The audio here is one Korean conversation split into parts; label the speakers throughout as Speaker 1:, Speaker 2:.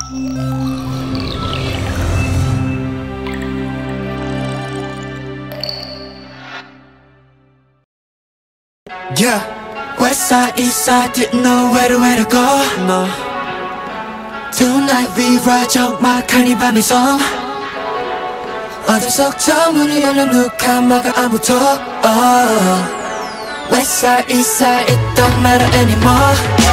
Speaker 1: Yeah, west side, east side, didn't know where to go. No. Tonight we ride 적막한 이 밤의 섬. 어둠 속 저 문이 열려 누가 막아 아무도. West side, east side, it don't matter anymore.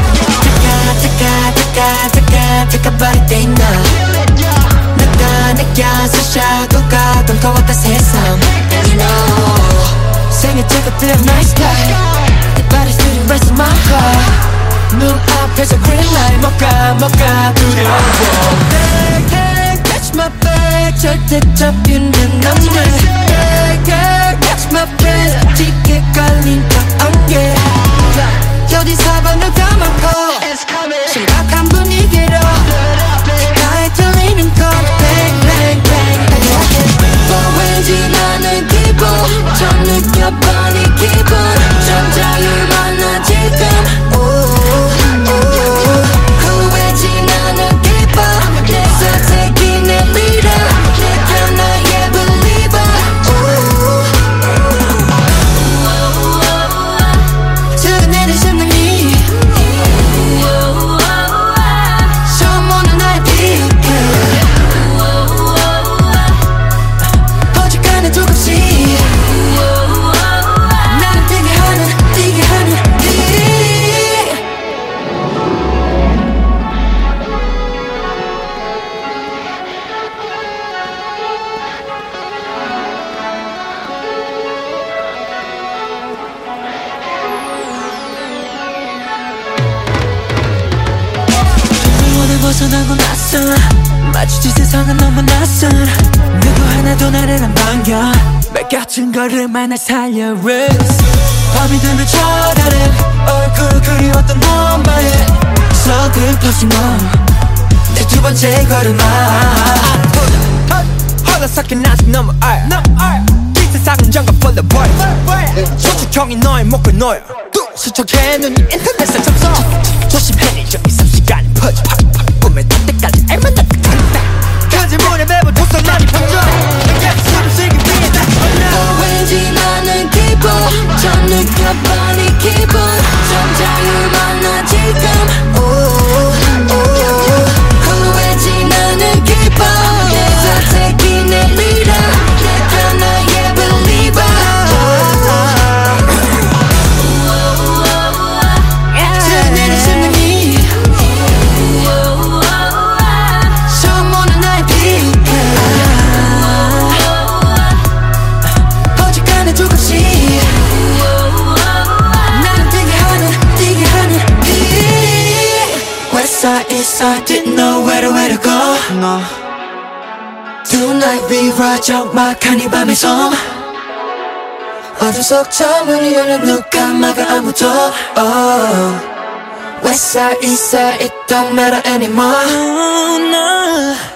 Speaker 1: taka body day night. 내가 느껴서 샤도가 던거웠다 세상. You know 생일 찍었대 my style. Your body's to the rest of my heart. 눈앞에서 green light 뭐가 두려워. Hey, catch my back 절대 잡히는 안돼. Hey, catch my breath 짙게 깔린 각 안개. 어디서 누가 많고 심각한 분위기로 가에 들리는 것 bang bang bang. 왠지 나는 기분 좀 느껴본 이 기분 좀 자유만한 지금. 왠지 나는 기뻐 내 선택이 내 리더 내가 나의 believer. 작은 일의 심장이 처음 오는 나의 빛. 어지간해 조금씩 나를 뛰게 하는 오늘 벗어나고 나서 마주칠 세상은 너무 낯선. 누구 하나도 나를 안 반겨. 맡겨진 걸음만 날 살려 Roots. 밤이 되면 쳐다는 얼굴 그리웠던 너만의 서글퍼진 넌내 두 번째 걸음아.
Speaker 2: 홀로서긴 아직 너무 알 이 세상은 정글 full of boys. 소축형이 너의 목을 놓여 수척해 눈이 인터넷에 접속. 조심해 이 섭시간이 퍼져 꿈에 닿을 때까지 알만 닿겠다. 그 물에 매번 독서만이 번져 내가 숨을 쉬기 위해 다 올라.
Speaker 1: 왠지 나는 기분 좀 느껴본 이 기분 좀 자유만한 지금. 왠지 나는 기뻐 내 선택이 내 리더 내가 나의 believer. 작은 일의 심장이 처음 오는 나의 빛. 어지간해 조금씩 나를 뛰게 하는 빛. West side, east side, didn't know where to go. No. Tonight we ride 적막한 이 밤의 섬. 어둠 속 저 문이 열려 누가 막아 아무도. West side, east side, it don't matter anymore. No.